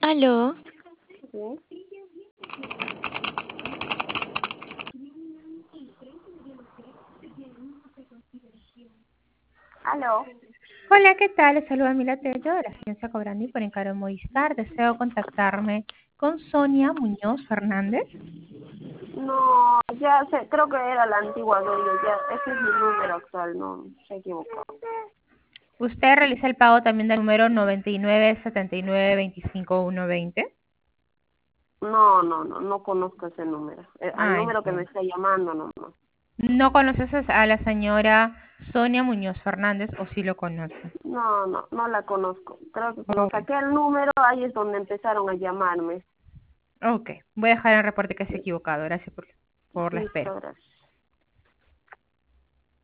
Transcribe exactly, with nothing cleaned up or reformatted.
Aló. Sí. Aló. Hola, ¿qué tal? Les saluda Mila Tello de la agencia Cobrandi por Encargo Movistar. Deseo contactarme con Sonia Muñoz Fernández. No, ya sé, creo que era la antigua dueña, ya, ese es mi número actual, no, se equivocó. Usted realiza el pago también del número noventa y nueve setenta y nueve veinticinco uno veinte. No, no, no, no conozco ese número. Eh, al Ah, número que me entiendo. está llamando, no, no. ¿No conoces a la señora Sonia Muñoz Fernández o sí lo conoce? No, no, no la conozco. Creo que como Ok, saqué el número, ahí es donde empezaron a llamarme. ok. Voy a dejar el reporte que se ha equivocado. Gracias por, por la espera. Listo, gracias.